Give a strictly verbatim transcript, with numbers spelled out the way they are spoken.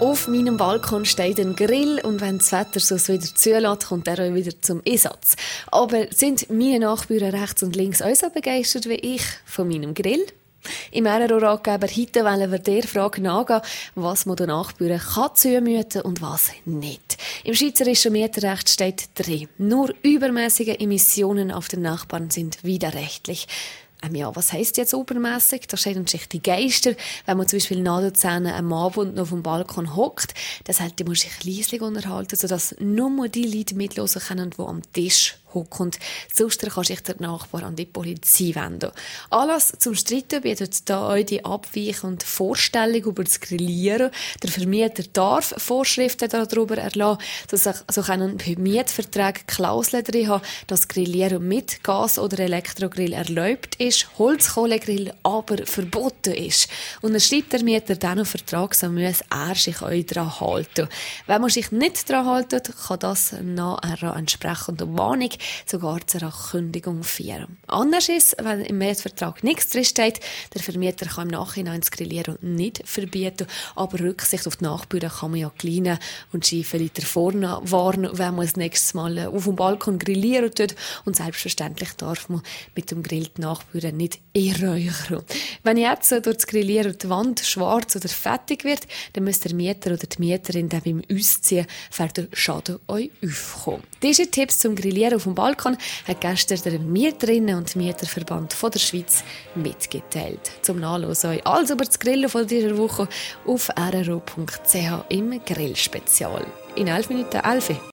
Auf meinem Balkon steht ein Grill und wenn das Wetter so wieder zulässt, kommt er auch wieder zum Einsatz. Aber sind meine Nachbarn rechts und links auch so begeistert wie ich von meinem Grill? Im R R O-Ratgeber heute wollen wir der Frage nachgehen, was man den Nachbarn kann zumuten und was nicht. Im schweizerischen Mieterrecht steht drin, nur übermäßige Emissionen auf den Nachbarn sind widerrechtlich. Ähm ja, was heisst jetzt übermässig? Da scheiden sich die Geister. Wenn man zum Beispiel Nadelzähne am Abend noch auf dem Balkon hockt, das heißt, die muss sich leislich unterhalten, sodass nur die Leute mithören können, die am Tisch hocken. Sonst kann sich der Nachbar an die Polizei wenden. Anlass zum Streiten bietet da auch die abweichende Vorstellung über das Grillieren. Der Vermieter darf Vorschriften darüber erlassen, dass sich, so können bei Mietverträgen Klauseln drin haben, dass Grillieren mit Gas- oder Elektrogrill erlaubt ist, Holzkohlegrill aber verboten ist. Und dann schreibt der Mieter dann einen Vertrag, so muss er sich auch daran halten. Wenn man sich nicht daran hält, kann das nach einer entsprechenden Warnung sogar zu einer Kündigung führen. Anders ist, wenn im Mietvertrag nichts drinsteht, der Vermieter kann im Nachhinein das Grillieren nicht verbieten, aber Rücksicht auf die Nachbarn kann man ja kleine und schiefe Leute vorne warnen, wenn man das nächste Mal auf dem Balkon grillieren tut. Und selbstverständlich darf man mit dem Grill die Nachbarn nicht einräuchern. Wenn jetzt durch das Grillieren die Wand schwarz oder fettig wird, dann muss der Mieter oder die Mieterin dann beim Ausziehen für den Schaden euch aufkommen. Diese Tipps zum Grillieren auf dem Balkon hat gestern der Mieterinnen- und Mieterverband von der Schweiz mitgeteilt. Zum Nachlesen euch alles über das Grillen von dieser Woche auf r r o punkt c h im Grillspezial. In elf Minuten elf.